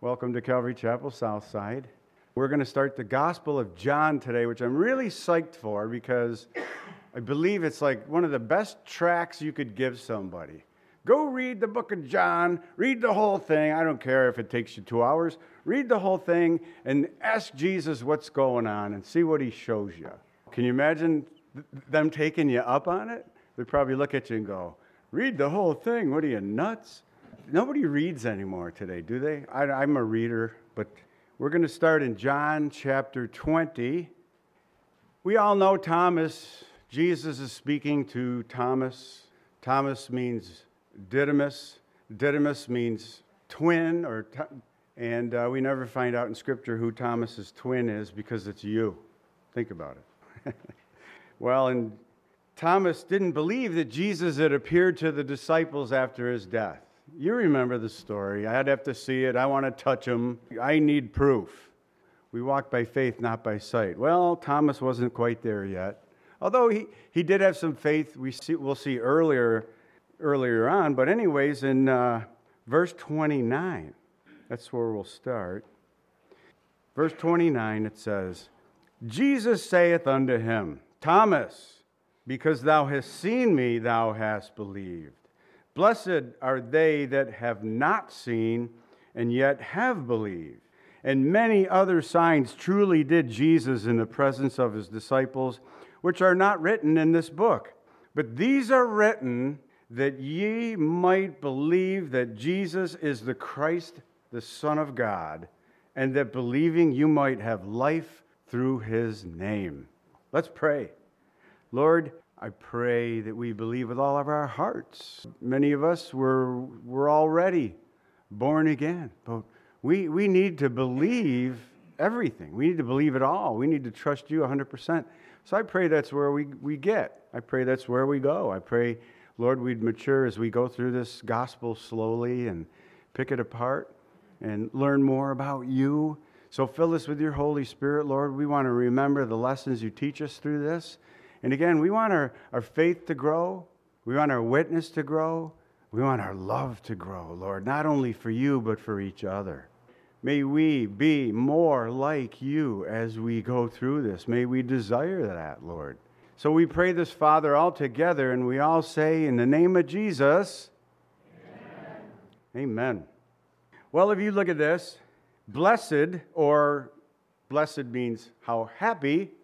Welcome to Calvary Chapel, Southside. We're going to start the Gospel of John today, which I'm really psyched for because I believe it's like one of the best tracts you could give somebody. Go read the book of John, read the whole thing. I don't care if it takes you 2 hours. Read the whole thing and ask Jesus what's going on and see what he shows you. Can you imagine them taking you up on it? They'd probably look at you and go, read the whole thing. What are you, nuts? Nobody reads anymore today, do they? I'm a reader, but we're going to start in John chapter 20. We all know Thomas. Jesus is speaking to Thomas. Thomas means Didymus. Didymus means twin, and we never find out in Scripture who Thomas's twin is because it's you. Think about it. Well, and Thomas didn't believe that Jesus had appeared to the disciples after his death. You remember the story. I'd have to see it. I want to touch him. I need proof. We walk by faith, not by sight. Well, Thomas wasn't quite there yet. Although he did have some faith, we'll see earlier on. But anyways, in verse 29, that's where we'll start. Verse 29, it says, Jesus saith unto him, Thomas, because thou hast seen me, thou hast believed. Blessed are they that have not seen and yet have believed. And many other signs truly did Jesus in the presence of his disciples, which are not written in this book. But these are written that ye might believe that Jesus is the Christ, the Son of God, and that believing you might have life through his name. Let's pray. Lord, I pray that we believe with all of our hearts. Many of us were already born again, but we need to believe everything. We need to believe it all. We need to trust you 100%. So I pray that's where we get. I pray that's where we go. I pray, Lord, we'd mature as we go through this gospel slowly and pick it apart and learn more about you. So fill us with your Holy Spirit, Lord. We want to remember the lessons you teach us through this. And again, we want our faith to grow. We want our witness to grow. We want our love to grow, Lord, not only for you, but for each other. May we be more like you as we go through this. May we desire that, Lord. So we pray this, Father, all together, and we all say, in the name of Jesus, Amen. Amen. Well, if you look at this, blessed, or blessed means how happy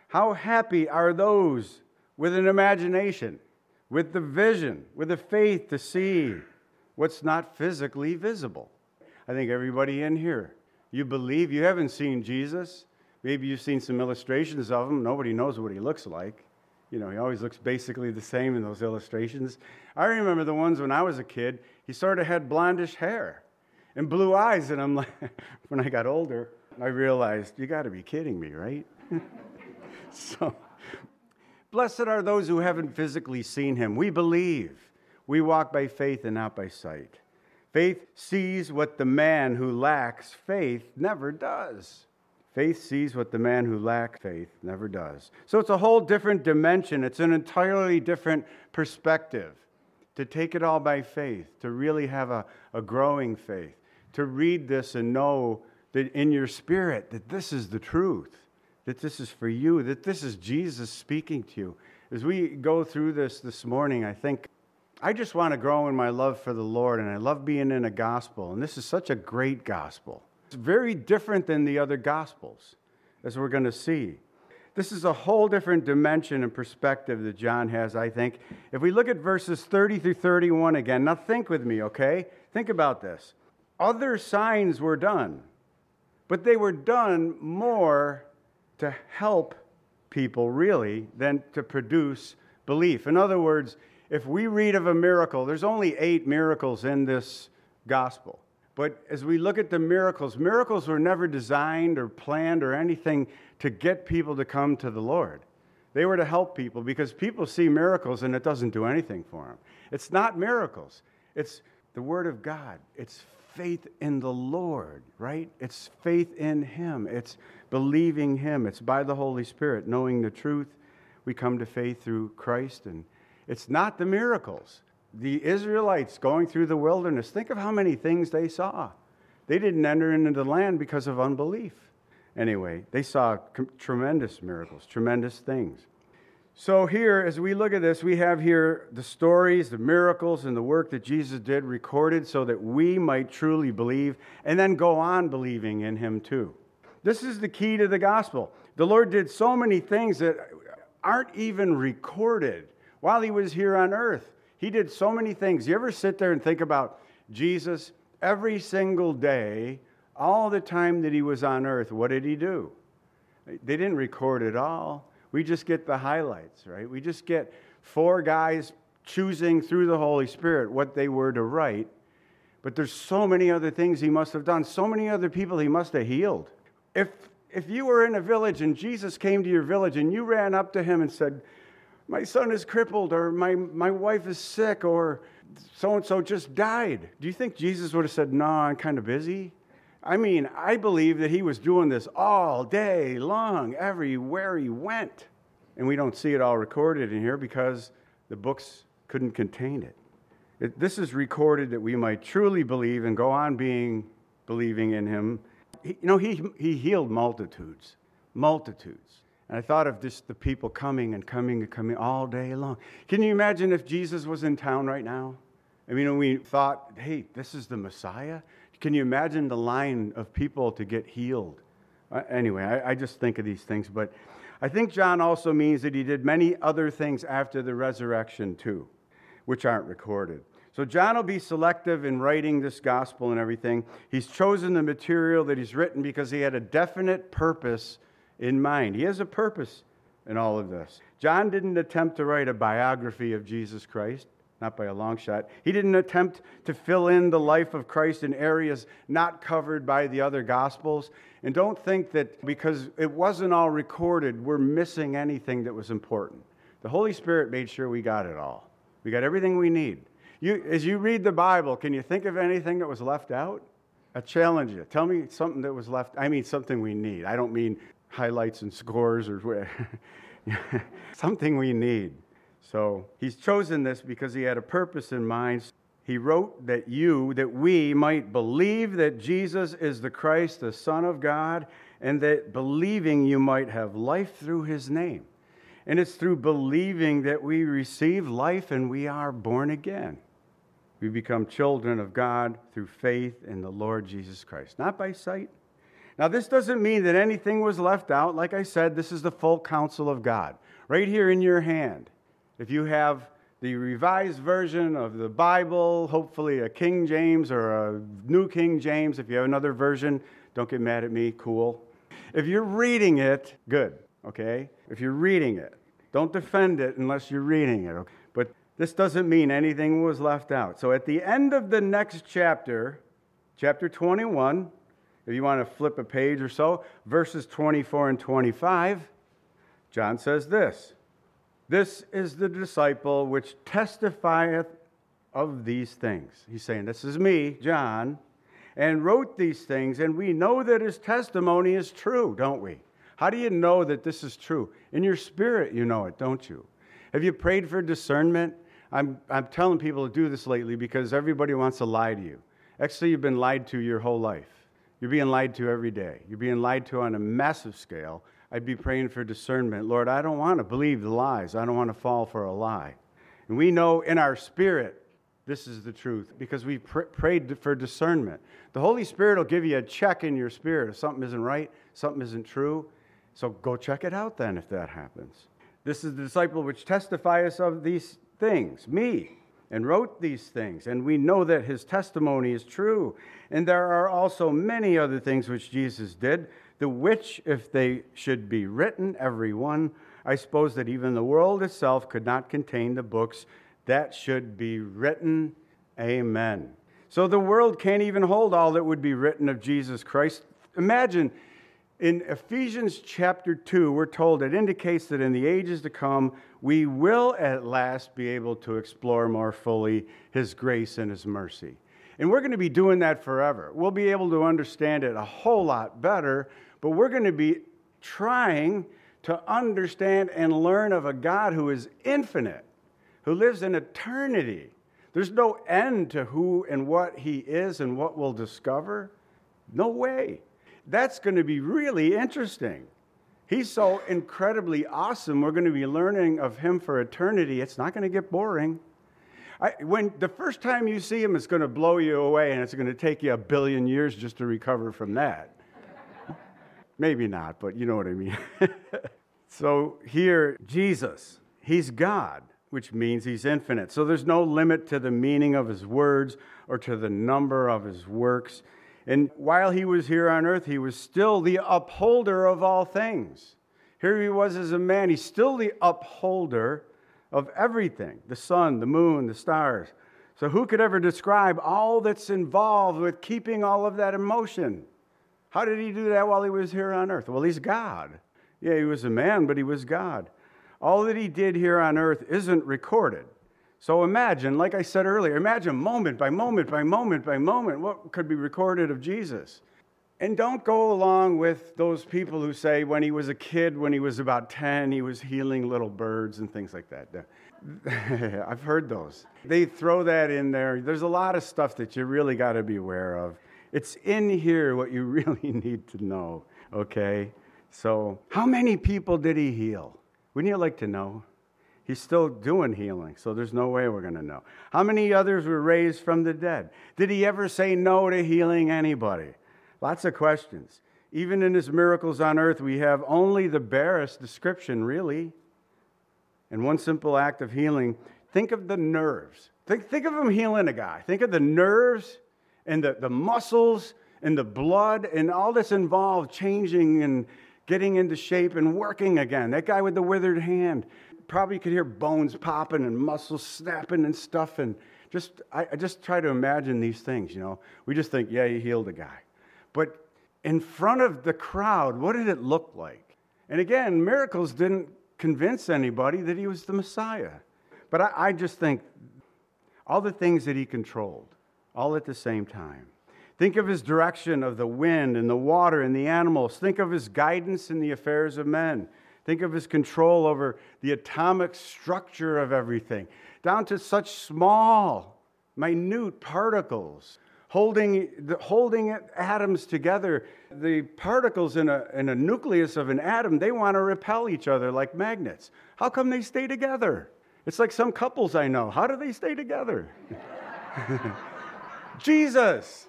are those with an imagination, with the vision, with the faith to see what's not physically visible? I think everybody in here, you believe. You haven't seen Jesus. Maybe you've seen some illustrations of him. Nobody knows what he looks like. You know, he always looks basically the same in those illustrations. I remember the ones when I was a kid. He sort of had blondish hair and blue eyes. And I'm like, when I got older, I realized, you got to be kidding me, right? So, blessed are those who haven't physically seen him. We believe. We walk by faith and not by sight. Faith sees what the man who lacks faith never does. Faith sees what the man who lacks faith never does. So it's a whole different dimension. It's an entirely different perspective. To take it all by faith, to really have a growing faith, to read this and know that in your spirit that this is the truth. That this is for you, that this is Jesus speaking to you. As we go through this morning, I just want to grow in my love for the Lord, and I love being in a gospel, and this is such a great gospel. It's very different than the other gospels, as we're going to see. This is a whole different dimension and perspective that John has, I think. If we look at verses 30 through 31 again, now think with me, okay? Think about this. Other signs were done, but they were done more to help people, really, than to produce belief. In other words, if we read of a miracle, there's only 8 miracles in this gospel. But as we look at the miracles were never designed or planned or anything to get people to come to the Lord. They were to help people because people see miracles and it doesn't do anything for them. It's not miracles. It's the Word of God. It's faith in the Lord, right? It's faith in Him. It's believing Him. It's by the Holy Spirit, knowing the truth. We come to faith through Christ, and it's not the miracles. The Israelites going through the wilderness, think of how many things they saw. They didn't enter into the land because of unbelief. Anyway, they saw tremendous miracles, tremendous things. So here, as we look at this, we have here the stories, the miracles, and the work that Jesus did recorded so that we might truly believe and then go on believing in him too. This is the key to the gospel. The Lord did so many things that aren't even recorded while he was here on earth. He did so many things. You ever sit there and think about Jesus every single day, all the time that he was on earth? What did he do? They didn't record it all. We just get the highlights, right? We just get 4 guys choosing through the Holy Spirit what they were to write. But there's so many other things he must have done, so many other people he must have healed. If you were in a village and Jesus came to your village and you ran up to him and said, my son is crippled, or my wife is sick, or so-and-so just died, do you think Jesus would have said, no, I'm kind of busy? I mean, I believe that he was doing this all day long, everywhere he went. And we don't see it all recorded in here because the books couldn't contain it. This is recorded that we might truly believe and go on believing in him. He healed multitudes. And I thought of just the people coming all day long. Can you imagine if Jesus was in town right now? I mean, we thought, hey, this is the Messiah. Can you imagine the line of people to get healed? Anyway, I just think of these things. But I think John also means that he did many other things after the resurrection too, which aren't recorded. So John will be selective in writing this gospel and everything. He's chosen the material that he's written because he had a definite purpose in mind. He has a purpose in all of this. John didn't attempt to write a biography of Jesus Christ. Not by a long shot. He didn't attempt to fill in the life of Christ in areas not covered by the other Gospels. And don't think that because it wasn't all recorded, we're missing anything that was important. The Holy Spirit made sure we got it all. We got everything we need. As you read the Bible, can you think of anything that was left out? I challenge you. Tell me something that was left. I mean something we need. I don't mean highlights and scores or something we need. So he's chosen this because he had a purpose in mind. He wrote that we might believe that Jesus is the Christ, the Son of God, and that believing you might have life through his name. And it's through believing that we receive life and we are born again. We become children of God through faith in the Lord Jesus Christ, not by sight. Now, this doesn't mean that anything was left out. Like I said, this is the full counsel of God, right here in your hand. If you have the Revised Version of the Bible, hopefully a King James or a New King James, if you have another version, don't get mad at me, cool. If you're reading it, good, okay? If you're reading it, don't defend it unless you're reading it. Okay? But this doesn't mean anything was left out. So at the end of the next chapter, chapter 21, if you want to flip a page or so, verses 24 and 25, John says this. This is the disciple which testifieth of these things. He's saying, this is me, John, and wrote these things, and we know that his testimony is true, don't we? How do you know that this is true? In your spirit you know it, don't you? Have you prayed for discernment? I'm telling people to do this lately because everybody wants to lie to you. Actually, you've been lied to your whole life. You're being lied to every day. You're being lied to on a massive scale. I'd be praying for discernment. Lord, I don't want to believe the lies. I don't want to fall for a lie. And we know in our spirit this is the truth because we prayed for discernment. The Holy Spirit will give you a check in your spirit if something isn't right, something isn't true. So go check it out then if that happens. This is the disciple which testifieth of these things, me, and wrote these things. And we know that his testimony is true. And there are also many other things which Jesus did, the which, if they should be written, every one, I suppose that even the world itself could not contain the books that should be written. Amen. So the world can't even hold all that would be written of Jesus Christ. Imagine, in Ephesians chapter 2, we're told it indicates that in the ages to come, we will at last be able to explore more fully his grace and his mercy. And we're going to be doing that forever. We'll be able to understand it a whole lot better, but we're going to be trying to understand and learn of a God who is infinite, who lives in eternity. There's no end to who and what he is and what we'll discover. No way. That's going to be really interesting. He's so incredibly awesome. We're going to be learning of him for eternity. It's not going to get boring. When the first time you see him, it's going to blow you away, and it's going to take you 1 billion years just to recover from that. Maybe not, but you know what I mean. So here, Jesus, he's God, which means he's infinite. So there's no limit to the meaning of his words or to the number of his works. And while he was here on earth, he was still the upholder of all things. Here he was as a man. He's still the upholder of everything, the sun, the moon, the stars. So who could ever describe all that's involved with keeping all of that in motion? How did he do that while he was here on earth? Well, he's God. Yeah, he was a man, but he was God. All that he did here on earth isn't recorded. So imagine, like I said earlier, imagine moment by moment by moment by moment what could be recorded of Jesus. And don't go along with those people who say when he was a kid, when he was about 10, he was healing little birds and things like that. I've heard those. They throw that in there. There's a lot of stuff that you really got to be aware of. It's in here what you really need to know, okay? So how many people did he heal? Wouldn't you like to know? He's still doing healing, so there's no way we're going to know. How many others were raised from the dead? Did he ever say no to healing anybody? Lots of questions. Even in his miracles on earth, we have only the barest description, really. And one simple act of healing, think of the nerves. Think of him healing a guy. Think of the nerves and the muscles and the blood and all that's involved changing and getting into shape and working again. That guy with the withered hand, probably could hear bones popping and muscles snapping and stuff. And I just try to imagine these things, you know. We just think, yeah, he healed a guy. But in front of the crowd, what did it look like? And again, miracles didn't convince anybody that he was the Messiah. But I just think all the things that he controlled, all at the same time. Think of his direction of the wind and the water and the animals. Think of his guidance in the affairs of men. Think of his control over the atomic structure of everything, down to such small, minute particles. Holding atoms together, the particles in a nucleus of an atom, they want to repel each other like magnets. How come they stay together? It's like some couples I know. How do they stay together? Jesus!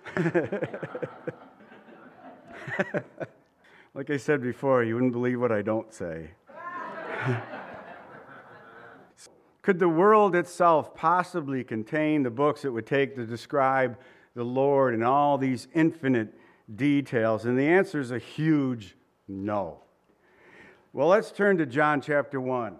Like I said before, you wouldn't believe what I don't say. Could the world itself possibly contain the books it would take to describe the Lord and all these infinite details? And the answer is a huge no. Well, let's turn to John chapter 1.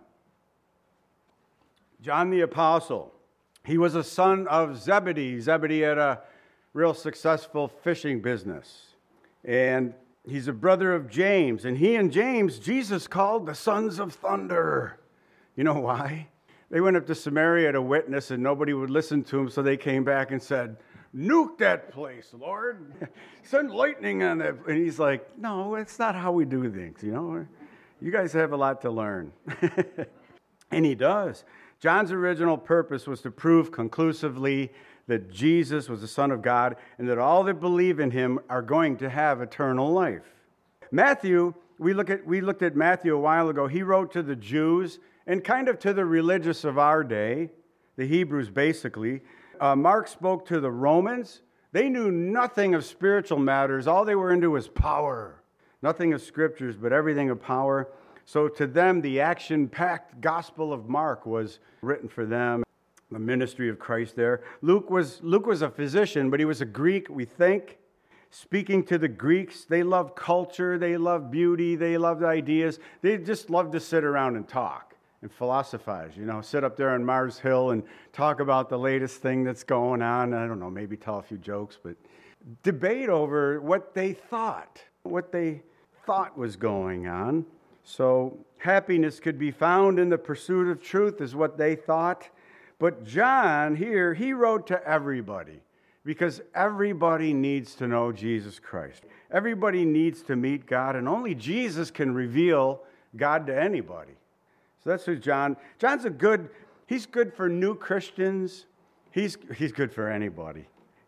John the Apostle. He was a son of Zebedee. Zebedee had a real successful fishing business. And he's a brother of James. And he and James, Jesus called the sons of thunder. You know why? They went up to Samaria to witness and nobody would listen to them, so they came back and said, "Nuke that place, Lord. Send lightning on that." And he's like, "No, it's not how we do things, you know. You guys have a lot to learn." And he does. John's original purpose was to prove conclusively that Jesus was the Son of God and that all that believe in him are going to have eternal life. Matthew, we looked at Matthew a while ago. He wrote to the Jews and kind of to the religious of our day, the Hebrews basically. Mark spoke to the Romans. They knew nothing of spiritual matters. All they were into was power. Nothing of scriptures, but everything of power. So to them, the action-packed Gospel of Mark was written for them. The ministry of Christ there. Luke was a physician, but he was a Greek, we think. Speaking to the Greeks, they loved culture, they loved beauty, they loved ideas. They just loved to sit around and talk and philosophize, you know, sit up there on Mars Hill and talk about the latest thing that's going on. I don't know, maybe tell a few jokes, but debate over what they thought was going on. So happiness could be found in the pursuit of truth is what they thought. But John here, he wrote to everybody because everybody needs to know Jesus Christ. Everybody needs to meet God, and only Jesus can reveal God to anybody. So that's who John's he's good for new Christians. He's good for anybody.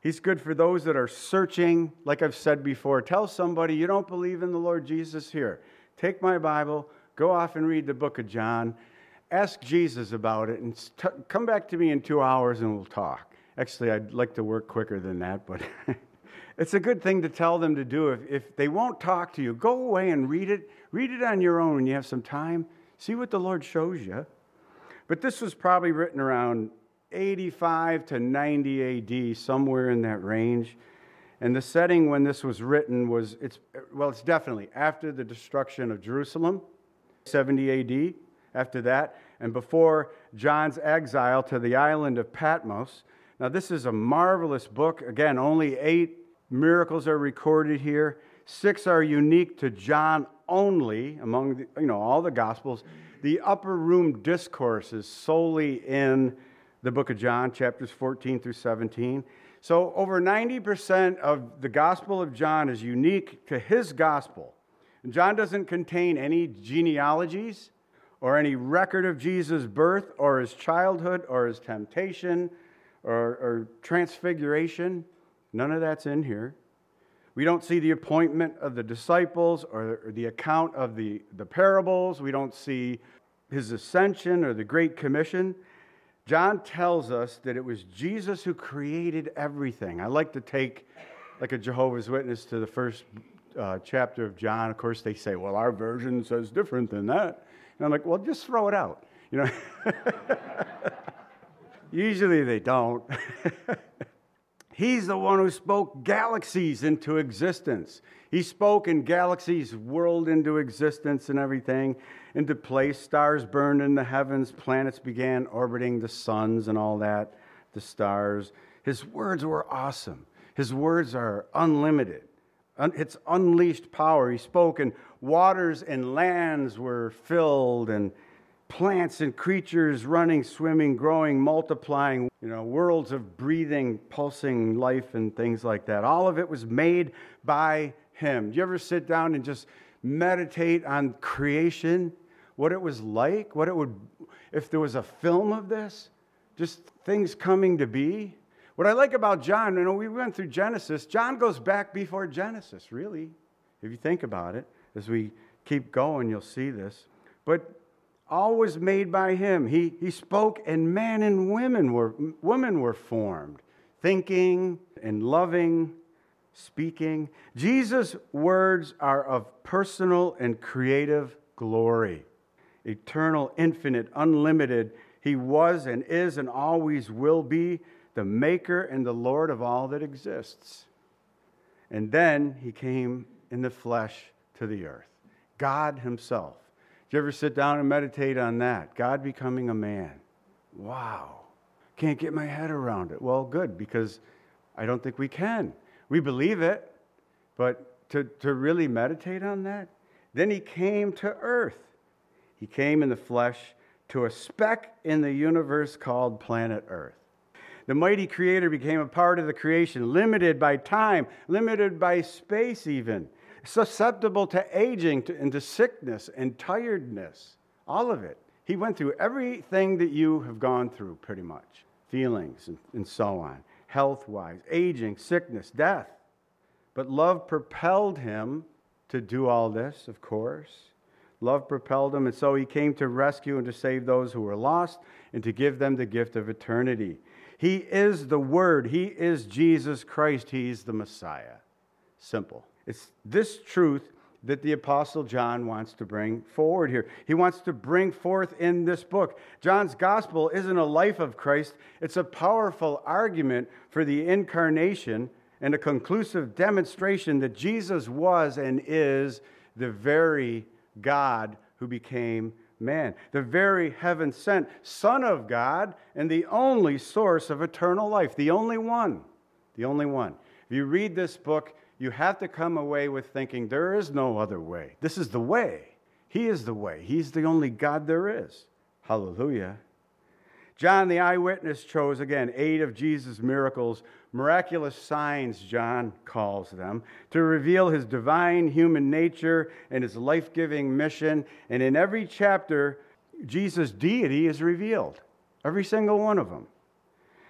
He's good for those that are searching. Like I've said before, tell somebody you don't believe in the Lord Jesus here. Take my Bible, go off and read the book of John. Ask Jesus about it and come back to me in 2 hours and we'll talk. Actually, I'd like to work quicker than that, but it's a good thing to tell them to do. If they won't talk to you, go away and read it. Read it on your own when you have some time. See what the Lord shows you. But this was probably written around 85 to 90 AD, somewhere in that range. And the setting when this was written was, it's definitely after the destruction of Jerusalem, 70 AD, after that, and before John's exile to the island of Patmos. Now, this is a marvelous book. Again, only 8 miracles are recorded here. 6 are unique to John only among all the Gospels. The upper room discourse is solely in the book of John, chapters 14 through 17. So over 90% of the Gospel of John is unique to his gospel. And John doesn't contain any genealogies or any record of Jesus' birth or his childhood or his temptation or transfiguration. None of that's in here. We don't see the appointment of the disciples or the account of the parables. We don't see his ascension or the Great Commission. John tells us that it was Jesus who created everything. I like to take, like a Jehovah's Witness, to the first chapter of John. Of course, they say, well, our version says different than that. And I'm like, well, just throw it out. Usually they don't. He's the one who spoke galaxies into existence. He spoke in galaxies, world into existence and everything, into place. Stars burned in the heavens. Planets began orbiting the suns and all that, the stars. His words were awesome. His words are unlimited. It's unleashed power. He spoke and waters and lands were filled and plants and creatures running, swimming, growing, multiplying, worlds of breathing, pulsing life and things like that. All of it was made by him. Do you ever sit down and just meditate on creation? What it was like? What it would, if there was a film of this? Just things coming to be? What I like about John, we went through Genesis. John goes back before Genesis, really. If you think about it, as we keep going, you'll see this. But all was made by him. He spoke, and man and women were formed, thinking and loving, speaking. Jesus' words are of personal and creative glory, eternal, infinite, unlimited. He was and is and always will be the maker and the Lord of all that exists. And then he came in the flesh to the earth, God himself. Did you ever sit down and meditate on that? God becoming a man. Wow. Can't get my head around it. Well, good, because I don't think we can. We believe it, but to really meditate on that? Then he came to earth. He came in the flesh to a speck in the universe called planet Earth. The mighty Creator became a part of the creation, limited by time, limited by space even, susceptible to aging and to sickness and tiredness, all of it. He went through everything that you have gone through, pretty much, feelings and so on, health-wise, aging, sickness, death. But love propelled him to do all this, of course. Love propelled him, and so he came to rescue and to save those who were lost and to give them the gift of eternity. He is the Word. He is Jesus Christ. He is the Messiah. Simple. It's this truth that the Apostle John wants to bring forward here. He wants to bring forth in this book. John's gospel isn't a life of Christ. It's a powerful argument for the incarnation and a conclusive demonstration that Jesus was and is the very God who became man, the very heaven-sent Son of God, and the only source of eternal life, the only one. The only one. If you read this book, you have to come away with thinking there is no other way. This is the way. He is the way. He's the only God there is. Hallelujah. John, the eyewitness, chose, again, 8 of Jesus' miracles, miraculous signs, John calls them, to reveal his divine human nature and his life-giving mission. And in every chapter, Jesus' deity is revealed, every single one of them.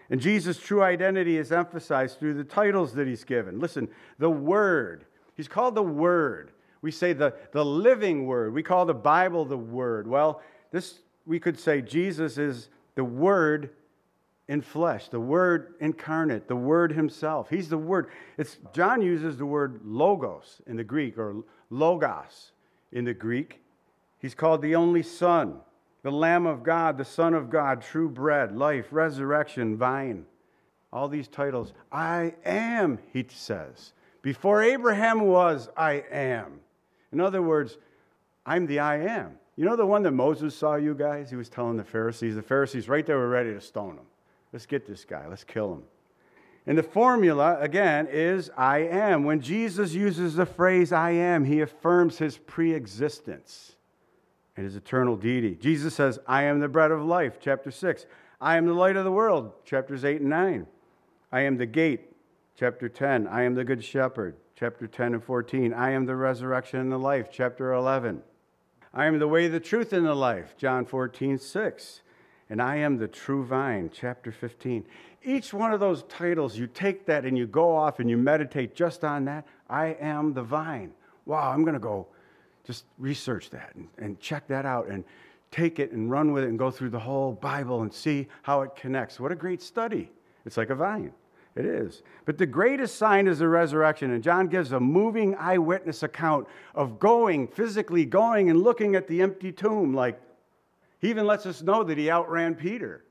And Jesus' true identity is emphasized through the titles that he's given. Listen, the Word. He's called the Word. We say the living Word. We call the Bible the Word. Well, we could say Jesus is the Word in flesh, the Word incarnate, the Word himself. He's the Word. John uses the word logos in the Greek, or logos in the Greek. He's called the only Son, the Lamb of God, the Son of God, true bread, life, resurrection, vine. All these titles. I am, he says. Before Abraham was, I am. In other words, I'm the I am. You know the one that Moses saw, you guys? He was telling the Pharisees right there were ready to stone him. Let's get this guy. Let's kill him. And the formula, again, is I am. When Jesus uses the phrase I am, he affirms his pre-existence and his eternal deity. Jesus says, I am the bread of life, chapter 6. I am the light of the world, chapters 8 and 9. I am the gate, chapter 10. I am the good shepherd, chapter 10 and 14. I am the resurrection and the life, chapter 11. I am the way, the truth, and the life, John 14:6. And I am the true vine, chapter 15. Each one of those titles, you take that and you go off and you meditate just on that. I am the vine. Wow, I'm going to go just research that and check that out and take it and run with it and go through the whole Bible and see how it connects. What a great study. It's like a vine. It is. But the greatest sign is the resurrection. And John gives a moving eyewitness account of physically going and looking at the empty tomb. Like, he even lets us know that he outran Peter.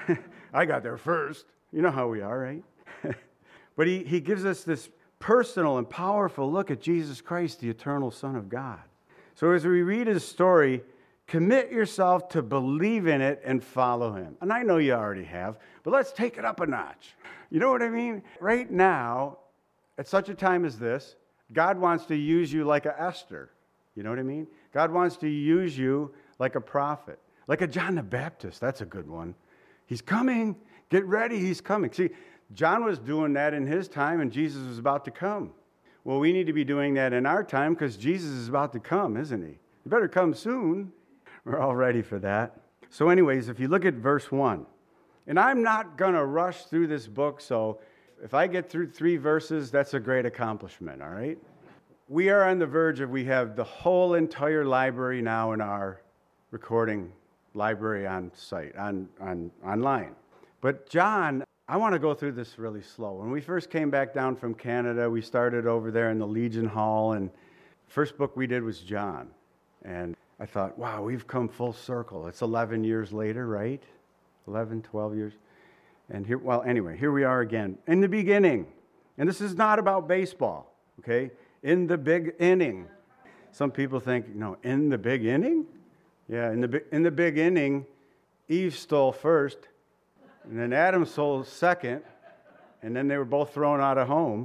I got there first. You know how we are, right? But he gives us this personal and powerful look at Jesus Christ, the eternal Son of God. So as we read his story, commit yourself to believe in it and follow him. And I know you already have, but let's take it up a notch. You know what I mean? Right now, at such a time as this, God wants to use you like a Esther. You know what I mean? God wants to use you like a prophet, like a John the Baptist. That's a good one. He's coming. Get ready. He's coming. See, John was doing that in his time, and Jesus was about to come. Well, we need to be doing that in our time because Jesus is about to come, isn't he? He better come soon. We're all ready for that. So anyways, if you look at verse 1, and I'm not going to rush through this book, so if I get through 3 verses, that's a great accomplishment, all right? We are on the verge we have the whole entire library now in our recording library on site, online. But John, I want to go through this really slow. When we first came back down from Canada, we started over there in the Legion Hall, and first book we did was John. And I thought, wow, we've come full circle. It's 11 years later, right? 11, 12 years. And here we are again. In the beginning. And this is not about baseball, okay? In the big inning. Some people think, in the big inning? Yeah, in the big inning, Eve stole first, and then Adam stole second, and then they were both thrown out of home.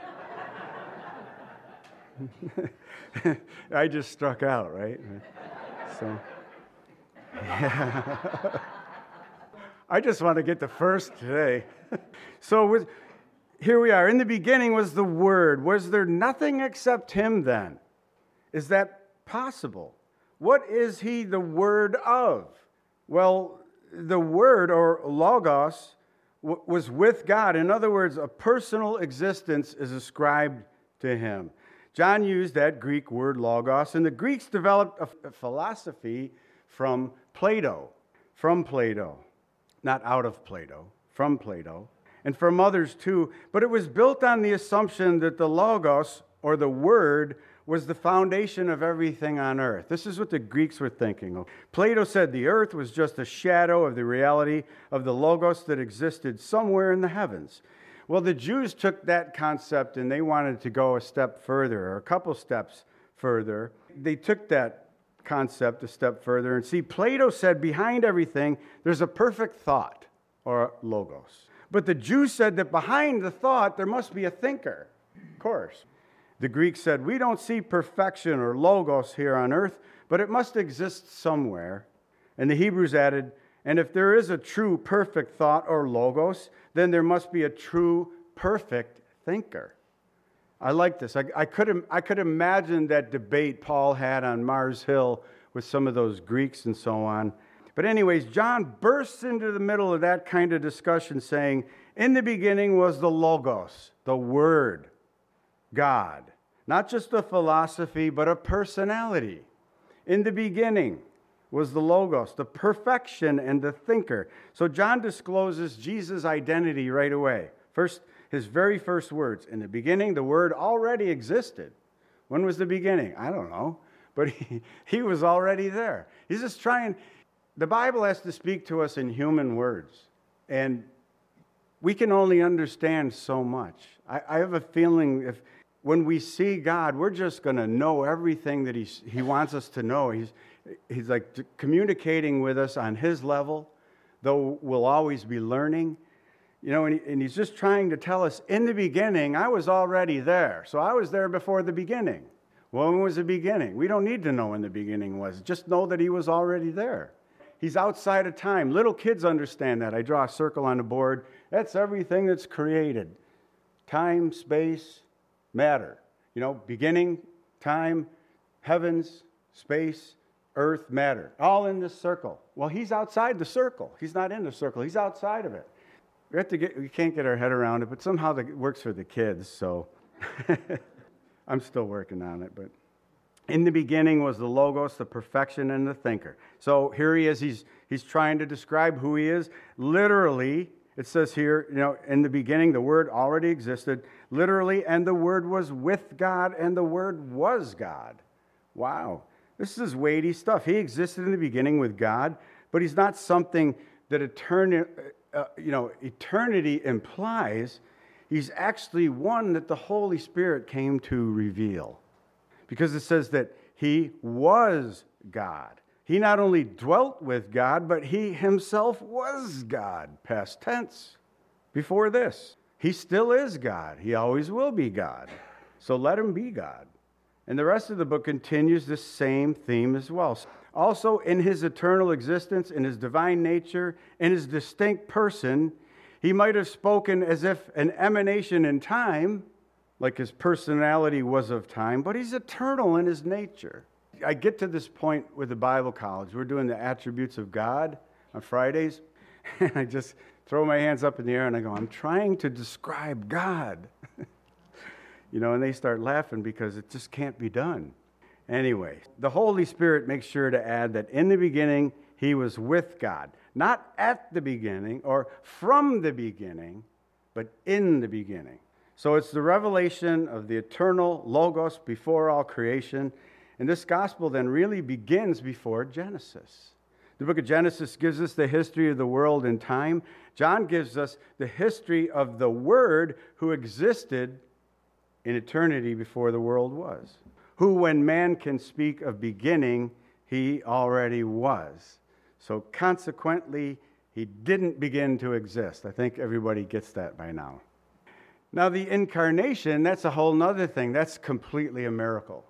I just struck out, right? So, yeah. I just want to get the first today. So here we are. In the beginning was the Word. Was there nothing except him then? Is that possible? What is he the Word of? Well, the Word, or Logos, was with God. In other words, a personal existence is ascribed to him. John used that Greek word Logos, and the Greeks developed a philosophy from Plato. Not out of Plato, from Plato, and from others too. But it was built on the assumption that the Logos, or the Word, was the foundation of everything on earth. This is what the Greeks were thinking. Plato said the earth was just a shadow of the reality of the Logos that existed somewhere in the heavens. Well, the Jews took that concept and they wanted to go a step further, or a couple steps further. They took that concept a step further. And see, Plato said behind everything, there's a perfect thought, or logos. But the Jews said that behind the thought, there must be a thinker. Of course. The Greeks said, we don't see perfection or logos here on earth, but it must exist somewhere. And the Hebrews added, and if there is a true perfect thought or logos, then there must be a true perfect thinker. I like this. I could imagine that debate Paul had on Mars Hill with some of those Greeks and so on. But anyways, John bursts into the middle of that kind of discussion saying, in the beginning was the Logos, the Word, God. Not just a philosophy, but a personality. In the beginning was the Logos, the perfection and the thinker. So John discloses Jesus' identity right away. First, his very first words. In the beginning, the Word already existed. When was the beginning? I don't know. But he was already there. He's just trying. The Bible has to speak to us in human words. And we can only understand so much. I have a feeling when we see God, we're just going to know everything that He wants us to know. He's like communicating with us on His level, though we'll always be learning. You know, and He's just trying to tell us, in the beginning, I was already there. So I was there before the beginning. Well, when was the beginning? We don't need to know when the beginning was. Just know that He was already there. He's outside of time. Little kids understand that. I draw a circle on the board. That's everything that's created. Time, space, matter. You know, beginning, time, heavens, space, earth, matter. All in this circle. Well, He's outside the circle. He's not in the circle. He's outside of it. We can't get our head around it, but somehow it works for the kids, so I'm still working on it. But in the beginning was the Logos, the perfection, and the thinker. So here He is. He's trying to describe who He is. Literally, it says here, you know, in the beginning, the Word already existed. Literally, and the Word was with God, and the Word was God. Wow. This is weighty stuff. He existed in the beginning with God, but He's not something that eternity implies. He's actually one that the Holy Spirit came to reveal. Because it says that He was God. He not only dwelt with God, but He Himself was God, past tense. Before this, He still is God. He always will be God. So let Him be God. And the rest of the book continues this same theme as well. Also, in His eternal existence, in His divine nature, in His distinct person, He might have spoken as if an emanation in time, like His personality was of time, but He's eternal in His nature. I get to this point with the Bible college. We're doing the attributes of God on Fridays, and I just throw my hands up in the air and I go, I'm trying to describe God. You know, and they start laughing because it just can't be done. Anyway, the Holy Spirit makes sure to add that in the beginning, He was with God. Not at the beginning or from the beginning, but in the beginning. So it's the revelation of the eternal Logos before all creation. And this gospel then really begins before Genesis. The book of Genesis gives us the history of the world and time. John gives us the history of the Word who existed in eternity before the world was. Who, when man can speak of beginning, He already was. So consequently, He didn't begin to exist. I think everybody gets that by now. Now, the incarnation, that's a whole other thing. That's completely a miracle.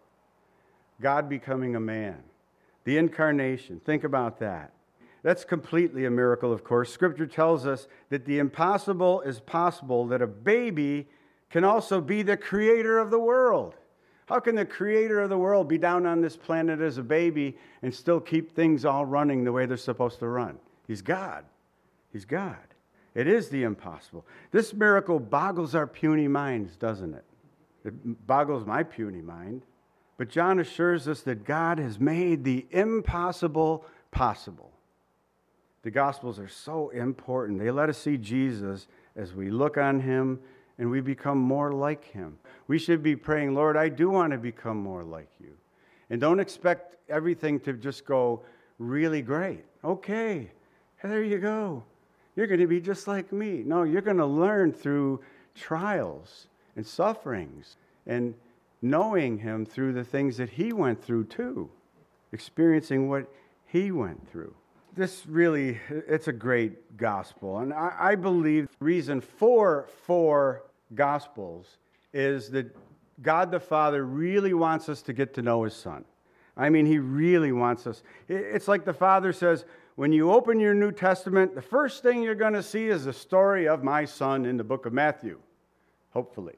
God becoming a man. The incarnation, think about that. That's completely a miracle, of course. Scripture tells us that the impossible is possible, that a baby can also be the creator of the world. How can the creator of the world be down on this planet as a baby and still keep things all running the way they're supposed to run? He's God. He's God. It is the impossible. This miracle boggles our puny minds, doesn't it? It boggles my puny mind. But John assures us that God has made the impossible possible. The Gospels are so important. They let us see Jesus as we look on Him and we become more like Him. We should be praying, Lord, I do want to become more like You. And don't expect everything to just go really great. Okay, there you go. You're going to be just like me. No, you're going to learn through trials and sufferings and knowing Him through the things that He went through too, experiencing what He went through. This really, it's a great gospel. And I believe the reason for Gospels is that God the Father really wants us to get to know His Son. I mean, He really wants us. It's like the Father says, when you open your New Testament, the first thing you're going to see is the story of my Son in the book of Matthew, hopefully.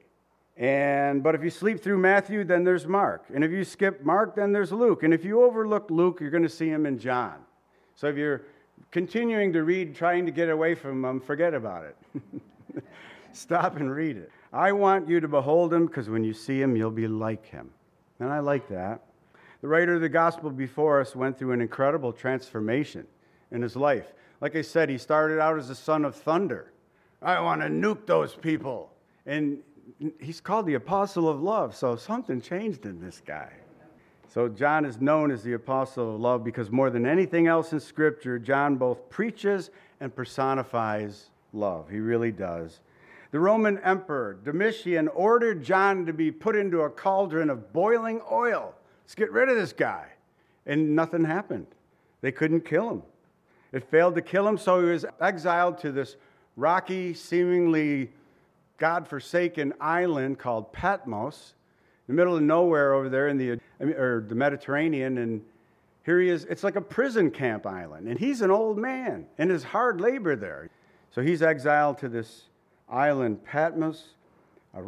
But if you sleep through Matthew, then there's Mark. And if you skip Mark, then there's Luke. And if you overlook Luke, you're going to see him in John. So if you're continuing to read, trying to get away from him, forget about it. Stop and read it. I want you to behold him, because when you see him, you'll be like him. And I like that. The writer of the gospel before us went through an incredible transformation in his life. Like I said, he started out as a son of thunder. I want to nuke those people. And he's called the apostle of love, so something changed in this guy. So John is known as the apostle of love because more than anything else in Scripture, John both preaches and personifies love. He really does. The Roman Emperor Domitian ordered John to be put into a cauldron of boiling oil. Let's get rid of this guy. And nothing happened. They couldn't kill him. It failed to kill him, so he was exiled to this rocky, seemingly God-forsaken island called Patmos, in the middle of nowhere over there in the Mediterranean. And here he is. It's like a prison camp island. And he's an old man, and it's hard labor there. So he's exiled to this island, Patmos, a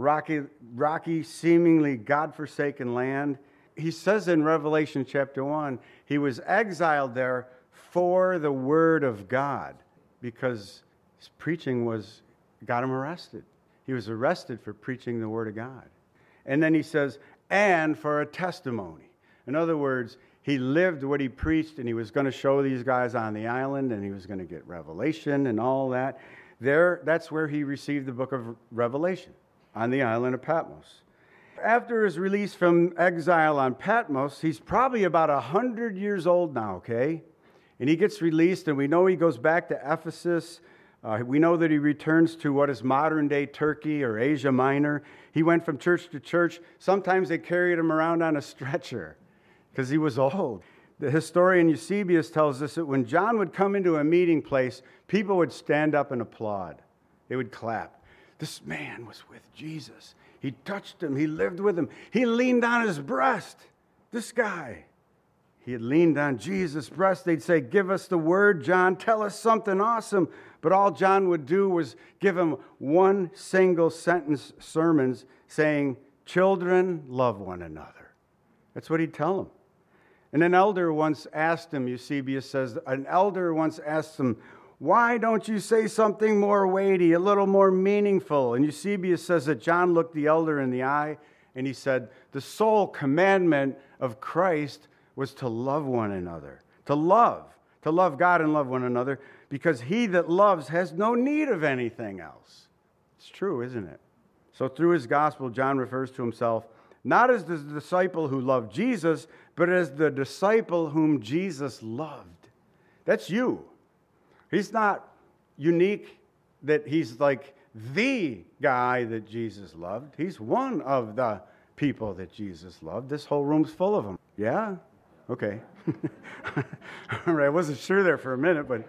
rocky, seemingly God-forsaken land. He says in Revelation chapter 1, he was exiled there for the word of God, because his preaching got him arrested. He was arrested for preaching the word of God. And then he says, and for a testimony. In other words, he lived what he preached, and he was going to show these guys on the island, and he was going to get revelation and all that. That's where he received the book of Revelation, on the island of Patmos. After his release from exile on Patmos, he's probably about 100 years old now, okay? And he gets released, and we know he goes back to Ephesus. We know that he returns to what is modern-day Turkey or Asia Minor. He went from church to church. Sometimes they carried him around on a stretcher because he was old. The historian Eusebius tells us that when John would come into a meeting place, people would stand up and applaud. They would clap. This man was with Jesus. He touched him. He lived with him. He leaned on his breast. This guy. He had leaned on Jesus' breast. They'd say, give us the word, John. Tell us something awesome. But all John would do was give him one single sentence sermons saying, children, love one another. That's what he'd tell them. And an elder once asked him, Eusebius says, an elder once asked him, why don't you say something more weighty, a little more meaningful? And Eusebius says that John looked the elder in the eye and he said, the sole commandment of Christ was to love one another, to love God and love one another, because he that loves has no need of anything else. It's true, isn't it? So through his gospel, John refers to himself not as the disciple who loved Jesus, but as the disciple whom Jesus loved. That's you. He's not unique that he's like the guy that Jesus loved. He's one of the people that Jesus loved. This whole room's full of them. Yeah? Okay. All right, I wasn't sure there for a minute, but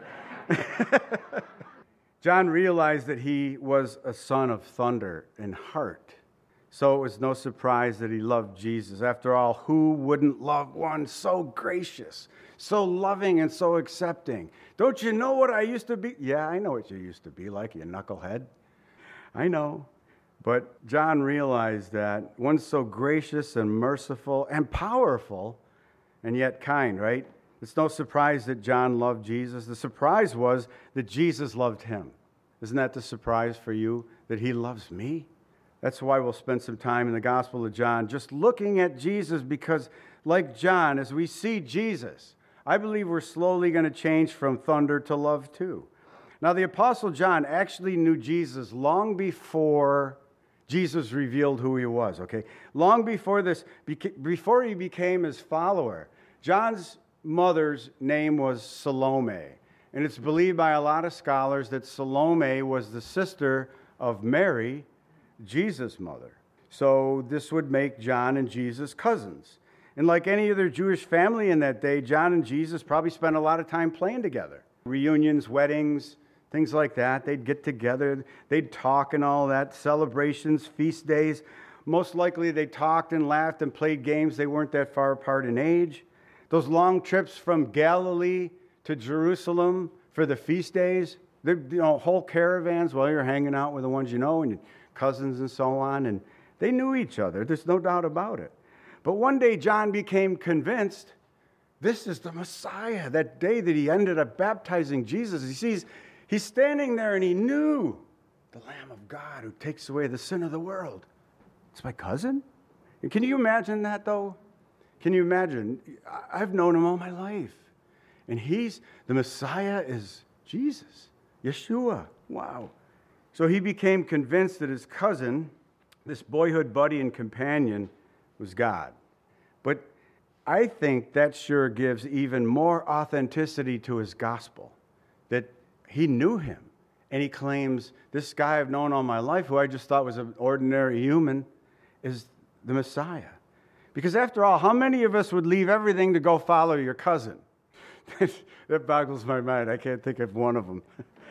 John realized that he was a son of thunder in heart. So it was no surprise that he loved Jesus. After all, who wouldn't love one so gracious, so loving, and so accepting? Don't you know what I used to be? Yeah, I know what you used to be like, you knucklehead. I know. But John realized that one so gracious and merciful and powerful and yet kind, right? It's no surprise that John loved Jesus. The surprise was that Jesus loved him. Isn't that the surprise for you, that he loves me? That's why we'll spend some time in the Gospel of John just looking at Jesus, because like John, as we see Jesus, I believe we're slowly going to change from thunder to love too. Now, the Apostle John actually knew Jesus long before Jesus revealed who he was, okay? Long before this, before he became his follower, John's mother's name was Salome. And it's believed by a lot of scholars that Salome was the sister of Mary, Jesus' mother. So this would make John and Jesus cousins. And like any other Jewish family in that day, John and Jesus probably spent a lot of time playing together. Reunions, weddings, things like that. They'd get together, they'd talk and all that, celebrations, feast days. Most likely they talked and laughed and played games. They weren't that far apart in age. Those long trips from Galilee to Jerusalem for the feast days, whole caravans while you're hanging out with the ones you know and your cousins and so on, and they knew each other. There's no doubt about it. But one day John became convinced this is the Messiah. That day that he ended up baptizing Jesus, he's standing there and he knew the Lamb of God who takes away the sin of the world. It's my cousin? And can you imagine that, though? Can you imagine? I've known him all my life. And the Messiah is Jesus, Yeshua. Wow. So he became convinced that his cousin, this boyhood buddy and companion, was God. But I think that sure gives even more authenticity to his gospel, that he knew him. And he claims, this guy I've known all my life, who I just thought was an ordinary human, is the Messiah. Because after all, how many of us would leave everything to go follow your cousin? That boggles my mind. I can't think of one of them.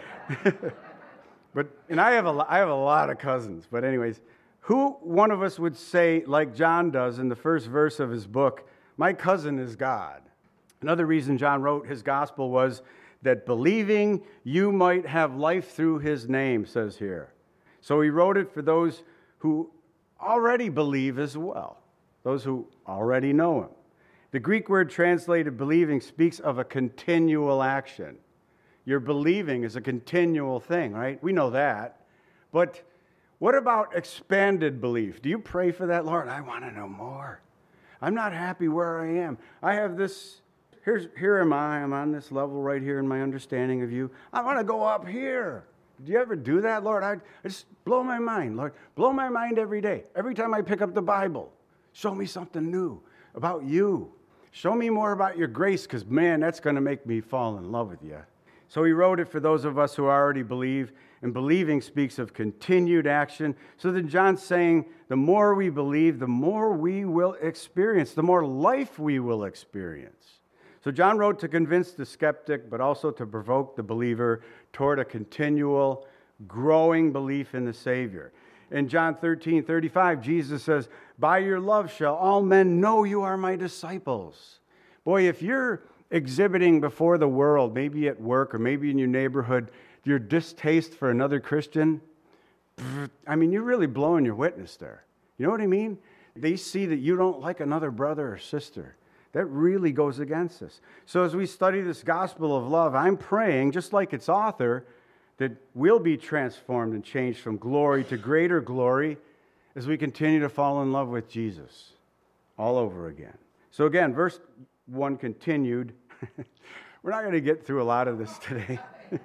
And I have a lot of cousins. But anyways, who one of us would say, like John does in the first verse of his book, my cousin is God? Another reason John wrote his gospel was that believing you might have life through his name, says here. So he wrote it for those who already believe as well, those who already know him. The Greek word translated believing speaks of a continual action. Your believing is a continual thing, right? We know that. But what about expanded belief? Do you pray for that? Lord, I want to know more. I'm not happy where I am. I have this, here am I. I'm on this level right here in my understanding of you. I want to go up here. Do you ever do that, Lord? I just blow my mind, Lord. Blow my mind every day. Every time I pick up the Bible, show me something new about you. Show me more about your grace, because, man, that's going to make me fall in love with you. So he wrote it for those of us who already believe, and believing speaks of continued action. So then John's saying the more we believe, the more we will experience, the more life we will experience. So John wrote to convince the skeptic, but also to provoke the believer toward a continual, growing belief in the Savior. In John 13:35, Jesus says, by your love shall all men know you are my disciples. Boy, if you're exhibiting before the world, maybe at work or maybe in your neighborhood, your distaste for another Christian, you're really blowing your witness there. You know what I mean? They see that you don't like another brother or sister. That really goes against us. So as we study this gospel of love, I'm praying, just like its author, that we'll be transformed and changed from glory to greater glory as we continue to fall in love with Jesus all over again. So again, verse 1 continued. We're not going to get through a lot of this today.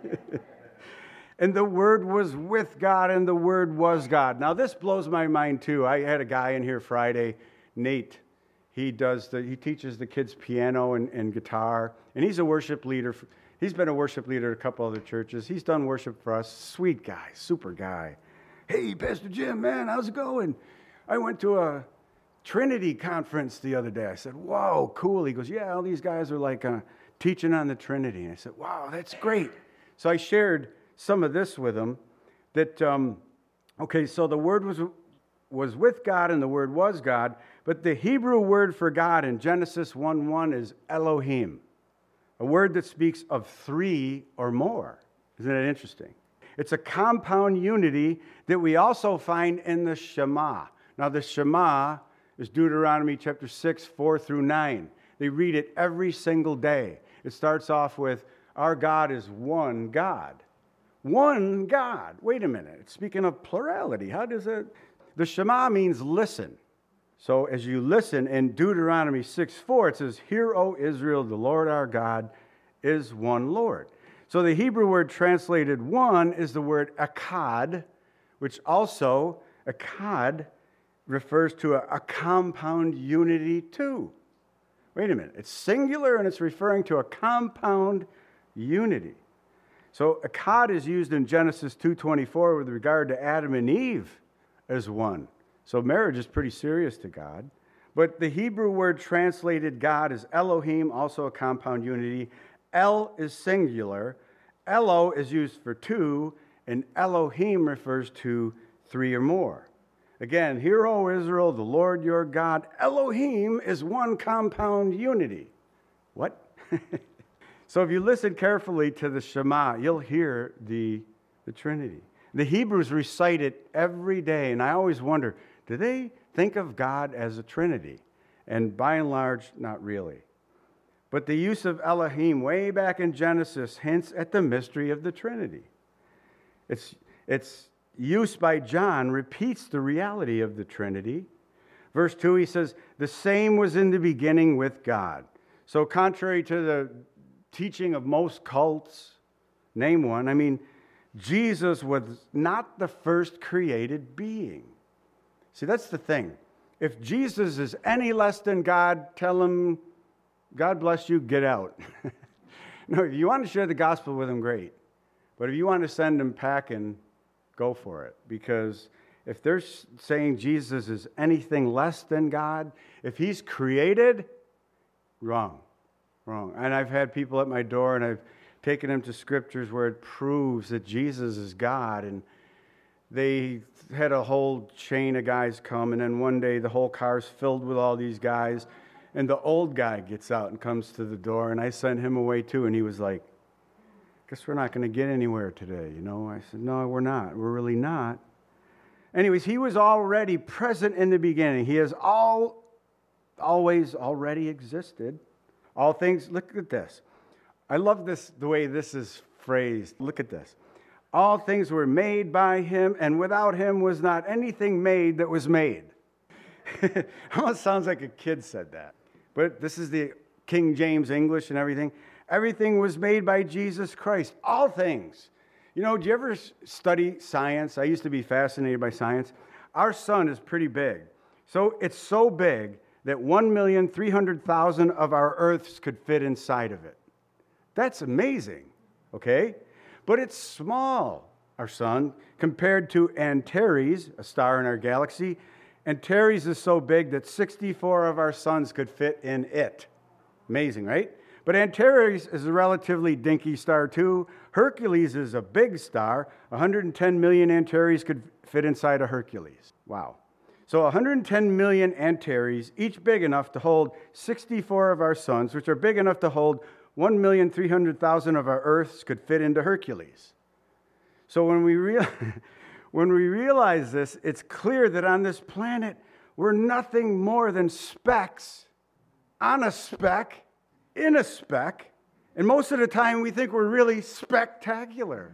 And the Word was with God, and the Word was God. Now, this blows my mind, too. I had a guy in here Friday, Nate. He teaches the kids piano and guitar, and he's a worship leader. He's been a worship leader at a couple other churches. He's done worship for us. Sweet guy, super guy. Hey, Pastor Jim, man, how's it going? I went to a Trinity conference the other day. I said, whoa, cool. He goes, yeah, all these guys are like teaching on the Trinity. And I said, wow, that's great. So I shared some of this with him that, so the Word was with God and the Word was God, but the Hebrew word for God in Genesis 1:1 is Elohim, a word that speaks of three or more. Isn't that interesting? It's a compound unity that we also find in the Shema. Now, the Shema is Deuteronomy chapter 6, 4 through 9. They read it every single day. It starts off with, our God is one God. One God. Wait a minute. It's speaking of plurality. How does it? The Shema means listen. So as you listen in Deuteronomy 6:4, it says, hear, O Israel, the Lord our God is one Lord. So the Hebrew word translated one is the word echad, which also, echad, refers to a compound unity too. Wait a minute. It's singular and it's referring to a compound unity. So echad is used in Genesis 2:24 with regard to Adam and Eve as one. So marriage is pretty serious to God. But the Hebrew word translated God is Elohim, also a compound unity. El is singular. Elo is used for two, and Elohim refers to three or more. Again, hear, O Israel, the Lord your God, Elohim is one compound unity. What? So if you listen carefully to the Shema, you'll hear the Trinity. The Hebrews recite it every day, and I always wonder, do they think of God as a Trinity? And by and large, not really. But the use of Elohim way back in Genesis hints at the mystery of the Trinity. Its use by John repeats the reality of the Trinity. Verse 2, he says, the same was in the beginning with God. So contrary to the teaching of most cults, name one, Jesus was not the first created being. See, that's the thing. If Jesus is any less than God, tell him, God bless you, get out. No, if you want to share the gospel with him, great. But if you want to send him packing, go for it. Because if they're saying Jesus is anything less than God, if he's created, wrong. And I've had people at my door, and I've taken them to scriptures where it proves that Jesus is God, and they had a whole chain of guys come, and then one day the whole car's filled with all these guys, and the old guy gets out and comes to the door, and I sent him away too, and he was like, guess we're not going to get anywhere today, I said, no, we're not. We're really not. Anyways, he was already present in the beginning. He has always already existed. All things, look at this. I love this, the way this is phrased. Look at this. All things were made by him, and without him was not anything made that was made. Almost sounds like a kid said that. But this is the King James English and everything. Everything was made by Jesus Christ. All things. Do you ever study science? I used to be fascinated by science. Our sun is pretty big. So it's so big that 1,300,000 of our Earths could fit inside of it. That's amazing, okay? But it's small, our sun, compared to Antares, a star in our galaxy. Antares is so big that 64 of our suns could fit in it. Amazing, right? But Antares is a relatively dinky star too. Hercules is a big star. 110 million Antares could fit inside a Hercules. Wow. So 110 million Antares, each big enough to hold 64 of our suns, which are big enough to hold 1,300,000 of our Earths could fit into Hercules. So when we realize this, it's clear that on this planet, we're nothing more than specks on a speck, in a speck, and most of the time we think we're really spectacular.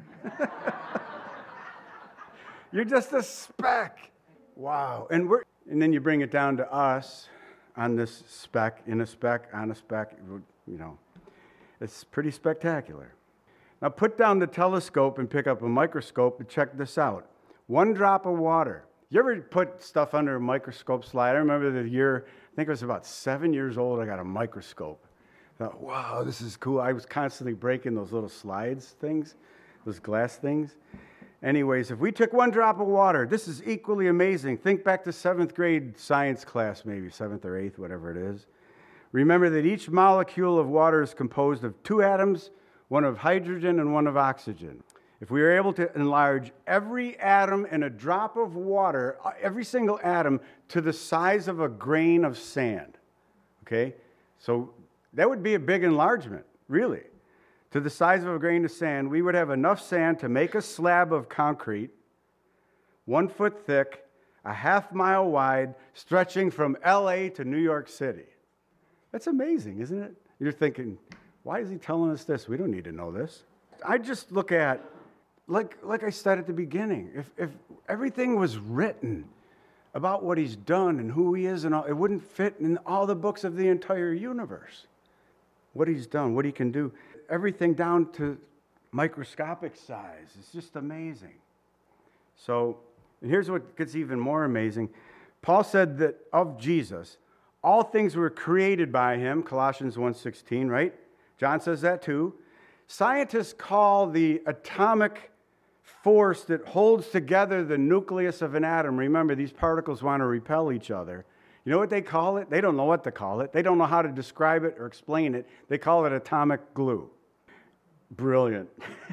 You're just a speck. Wow. And then you bring it down to us on this speck, in a speck, on a speck, It's pretty spectacular. Now put down the telescope and pick up a microscope and check this out. One drop of water. You ever put stuff under a microscope slide? I remember the year, I think I was about 7 years old, I got a microscope. I thought, wow, this is cool. I was constantly breaking those little slides things, those glass things. Anyways, if we took one drop of water, this is equally amazing. Think back to 7th grade science class, maybe 7th or 8th, whatever it is. Remember that each molecule of water is composed of 2 atoms, one of hydrogen and one of oxygen. If we were able to enlarge every atom in a drop of water, every single atom, to the size of a grain of sand, okay? So that would be a big enlargement, really. To the size of a grain of sand, we would have enough sand to make a slab of concrete, 1 foot thick, a half-mile wide, stretching from LA to New York City. That's amazing, isn't it? You're thinking, why is he telling us this? We don't need to know this. I just look at, like I said at the beginning, if everything was written about what he's done and who he is and all, it wouldn't fit in all the books of the entire universe. What he's done, what he can do, everything down to microscopic size. It's just amazing. So, and here's what gets even more amazing. Paul said that of Jesus, all things were created by him, Colossians 1:16, right? John says that too. Scientists call the atomic force that holds together the nucleus of an atom. Remember, these particles want to repel each other. You know what they call it? They don't know what to call it. They don't know how to describe it or explain it. They call it atomic glue. Brilliant.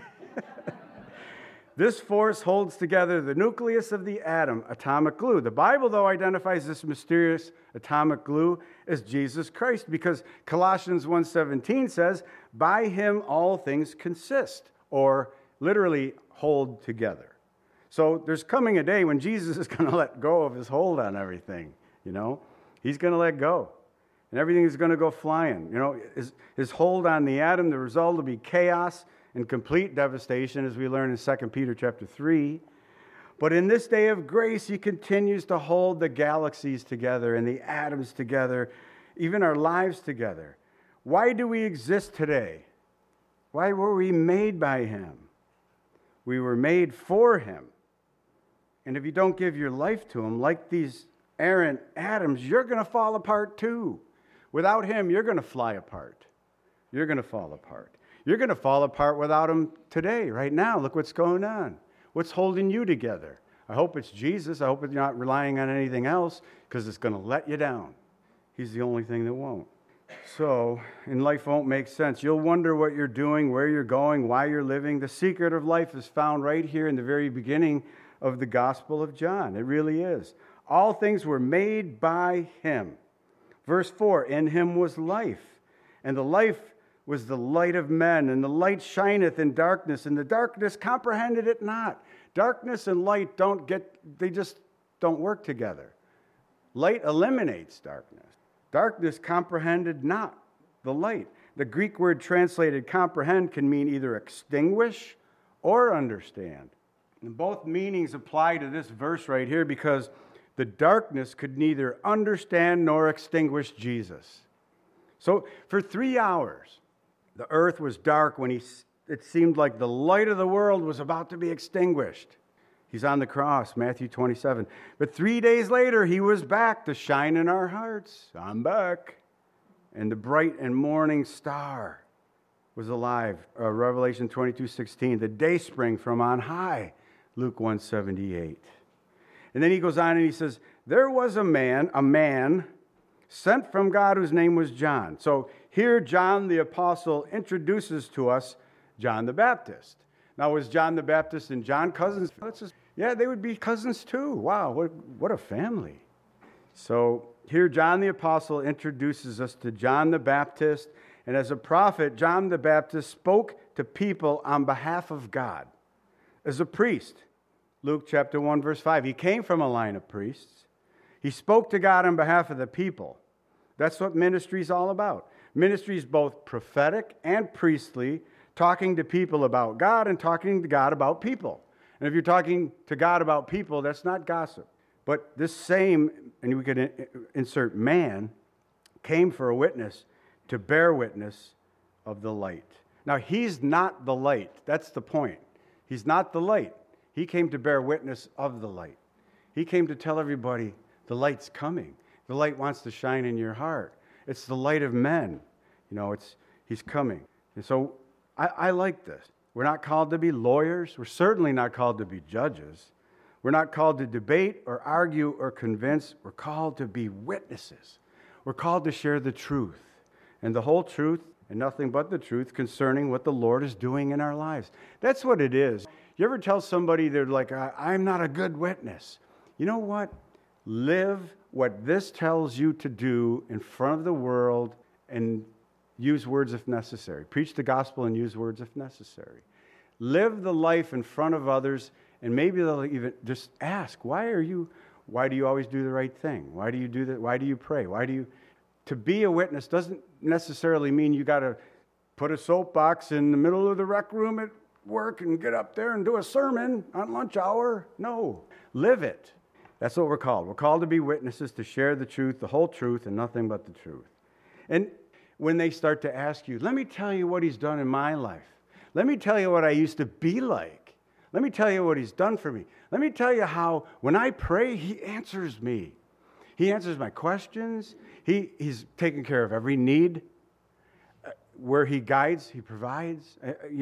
This force holds together the nucleus of the atom, atomic glue. The Bible, though, identifies this mysterious atomic glue as Jesus Christ because Colossians 1:17 says, by him all things consist, or literally hold together. So there's coming a day when Jesus is going to let go of his hold on everything, He's going to let go. and everything is going to go flying. You know, his hold on the atom, the result will be chaos and complete devastation, as we learn in 2 Peter chapter 3. But in this day of grace, he continues to hold the galaxies together and the atoms together, even our lives together. Why do we exist today? Why were we made by him? We were made for him. And if you don't give your life to him, like these errant atoms, you're going to fall apart too. Without him, you're going to fly apart. You're going to fall apart. You're going to fall apart without him today, right now. Look what's going on. What's holding you together? I hope it's Jesus. I hope you're not relying on anything else, because it's going to let you down. He's the only thing that won't. So, and life won't make sense. You'll wonder what you're doing, where you're going, why you're living. The secret of life is found right here in the very beginning of the Gospel of John. It really is. All things were made by him. Verse 4, in him was life, and the life was the light of men, and the light shineth in darkness, and the darkness comprehended it not. Darkness and light they just don't work together. Light eliminates darkness. Darkness comprehended not the light. The Greek word translated comprehend can mean either extinguish or understand. And both meanings apply to this verse right here, because the darkness could neither understand nor extinguish Jesus. So for 3 hours, the earth was dark when it seemed like the light of the world was about to be extinguished. He's on the cross, Matthew 27. But 3 days later, he was back to shine in our hearts. I'm back. And the bright and morning star was alive. Revelation 22:16. The day spring from on high, Luke 1:78. And then he goes on and he says, there was a man sent from God whose name was John. So here John the Apostle introduces to us John the Baptist. Now, was John the Baptist and John cousins? Yeah, they would be cousins too. Wow, what a family. So here John the Apostle introduces us to John the Baptist. And as a prophet, John the Baptist spoke to people on behalf of God. As a priest, Luke chapter 1, verse 5, he came from a line of priests. He spoke to God on behalf of the people. That's what ministry is all about. Ministry is both prophetic and priestly, talking to people about God and talking to God about people. And if you're talking to God about people, that's not gossip. But this same, and we could insert man, came for a witness to bear witness of the light. Now, he's not the light. That's the point. He's not the light. He came to bear witness of the light. He came to tell everybody the light's coming. The light wants to shine in your heart. It's the light of men. You know, he's coming. And so I like this. We're not called to be lawyers. We're certainly not called to be judges. We're not called to debate or argue or convince. We're called to be witnesses. We're called to share the truth and the whole truth and nothing but the truth concerning what the Lord is doing in our lives. That's what it is. You ever tell somebody they're like, I'm not a good witness? You know what? Live what this tells you to do in front of the world and use words if necessary. Preach the gospel and use words if necessary. Live the life in front of others, and maybe they'll even just ask, why do you always do the right thing? Why do you do that? Why do you pray? To be a witness doesn't necessarily mean you got to put a soapbox in the middle of the rec room at work and get up there and do a sermon on lunch hour. No, live it. That's what we're called. We're called to be witnesses, to share the truth, the whole truth, and nothing but the truth. And when they start to ask you, let me tell you what he's done in my life. Let me tell you what I used to be like. Let me tell you what he's done for me. Let me tell you how when I pray, he answers me. He answers my questions. He's taking care of every need. Where he guides, he provides.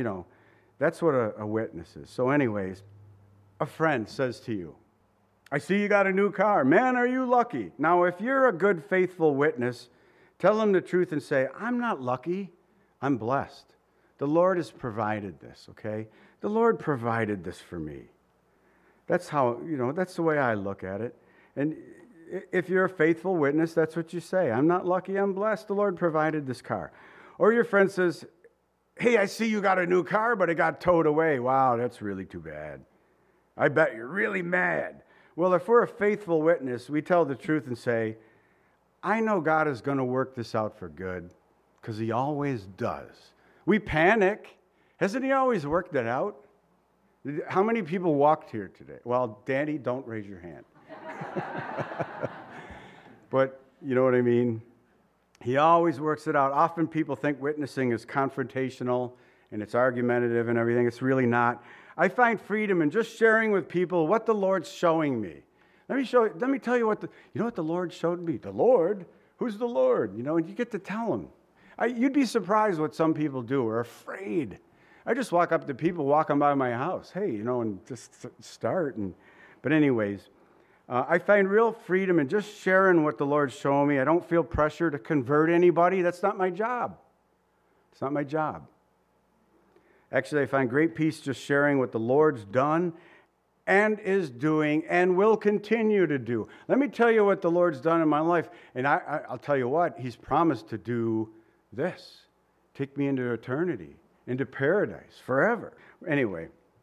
That's what a witness is. So anyways, a friend says to you, I see you got a new car. Man, are you lucky. Now, if you're a good, faithful witness, tell them the truth and say, I'm not lucky. I'm blessed. The Lord has provided this, okay? The Lord provided this for me. That's how, that's the way I look at it. And if you're a faithful witness, that's what you say. I'm not lucky. I'm blessed. The Lord provided this car. Or your friend says, hey, I see you got a new car, but it got towed away. Wow, that's really too bad. I bet you're really mad. Well, if we're a faithful witness, we tell the truth and say, I know God is going to work this out for good because he always does. We panic. Hasn't he always worked it out? How many people walked here today? Well, Danny, don't raise your hand. But you know what I mean? He always works it out. Often people think witnessing is confrontational and it's argumentative and everything. It's really not. I find freedom in just sharing with people what the Lord's showing me. Let me tell you what the Lord showed me. The Lord? Who's the Lord? And you get to tell him. You'd be surprised what some people do or afraid. I just walk up to people walking by my house. Hey, and just start. But anyways, I find real freedom in just sharing what the Lord's showing me. I don't feel pressure to convert anybody. That's not my job. It's not my job. Actually, I find great peace just sharing what the Lord's done and is doing and will continue to do. Let me tell you what the Lord's done in my life. And I'll tell you what, he's promised to do this. Take me into eternity, into paradise, forever. Anyway,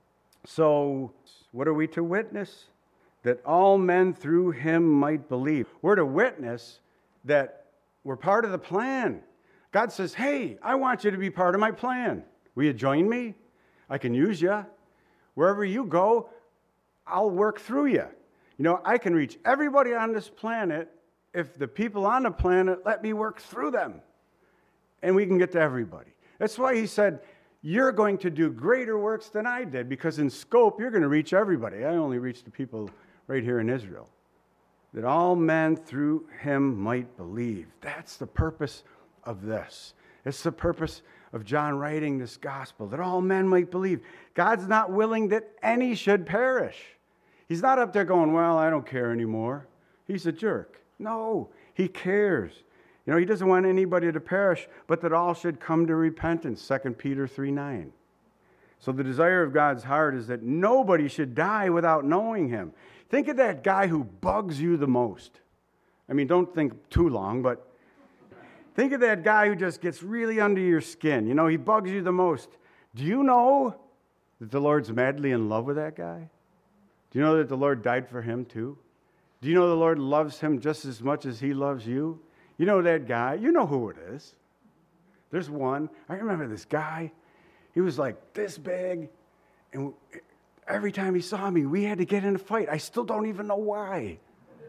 so what are we to witness? That all men through him might believe. We're to witness that we're part of the plan. God says, hey, I want you to be part of my plan. Will you join me? I can use you. Wherever you go, I'll work through you. I can reach everybody on this planet if the people on the planet let me work through them. And we can get to everybody. That's why he said, you're going to do greater works than I did, because in scope, you're going to reach everybody. I only reached the people right here in Israel. That all men through him might believe. That's the purpose of this. It's the purpose of John writing this gospel, that all men might believe. God's not willing that any should perish. He's not up there going, well, I don't care anymore. He's a jerk. No, he cares. He doesn't want anybody to perish, but that all should come to repentance, 2 Peter 3:9. So the desire of God's heart is that nobody should die without knowing him. Think of that guy who bugs you the most. Don't think too long, but think of that guy who just gets really under your skin. He bugs you the most. Do you know that the Lord's madly in love with that guy? Do you know that the Lord died for him too? Do you know the Lord loves him just as much as he loves you? You know that guy. You know who it is. There's one. I remember this guy. He was like this big, and every time he saw me, we had to get in a fight. I still don't even know why.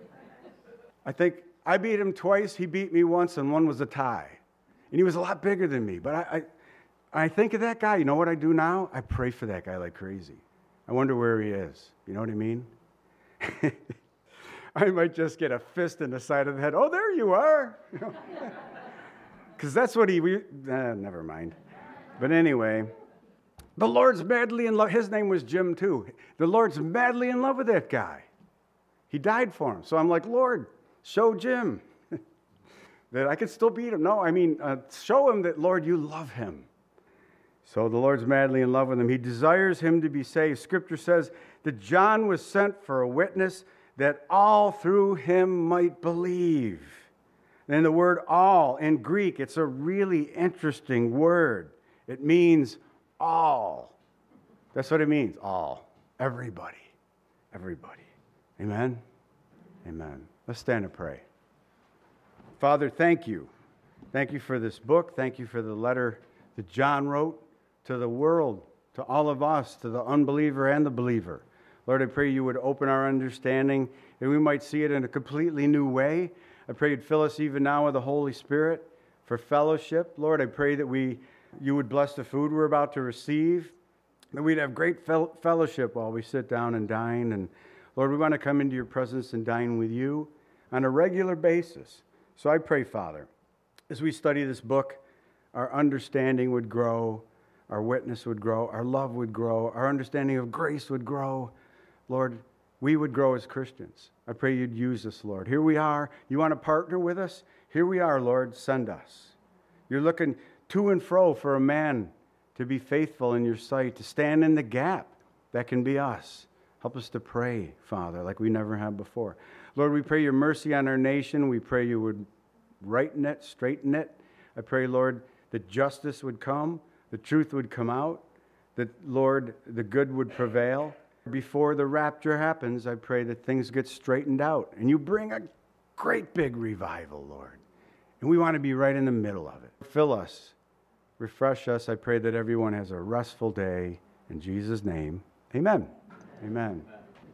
I think I beat him twice. He beat me once, and one was a tie. And he was a lot bigger than me. But I think of that guy. You know what I do now? I pray for that guy like crazy. I wonder where he is. You know what I mean? I might just get a fist in the side of the head. Oh, there you are. Because that's what never mind. But anyway, the Lord's madly in love. His name was Jim too. The Lord's madly in love with that guy. He died for him. So I'm like, Lord, show Jim that I can still beat him. No, show him that, Lord, you love him. So the Lord's madly in love with him. He desires him to be saved. Scripture says that John was sent for a witness that all through him might believe. And the word all in Greek, it's a really interesting word. It means all. That's what it means, all. Everybody. Everybody. Amen? Amen. Let's stand and pray. Father, thank you. Thank you for this book. Thank you for the letter that John wrote to the world, to all of us, to the unbeliever and the believer. Lord, I pray you would open our understanding and we might see it in a completely new way. I pray you'd fill us even now with the Holy Spirit for fellowship. Lord, I pray that you would bless the food we're about to receive, that we'd have great fellowship while we sit down and dine. And Lord, we want to come into your presence and dine with you on a regular basis. So I pray, Father, as we study this book, our understanding would grow, our witness would grow, our love would grow, our understanding of grace would grow. Lord, we would grow as Christians. I pray you'd use us, Lord. Here we are. You want to partner with us? Here we are, Lord. Send us. You're looking to and fro for a man to be faithful in your sight, to stand in the gap. That can be us. Help us to pray, Father, like we never have before. Lord, we pray your mercy on our nation. We pray you would righten it, straighten it. I pray, Lord, that justice would come, the truth would come out, that, Lord, the good would prevail. Before the rapture happens, I pray that things get straightened out and you bring a great big revival, Lord. And we want to be right in the middle of it. Fill us, refresh us. I pray that everyone has a restful day. In Jesus' name, amen. Amen.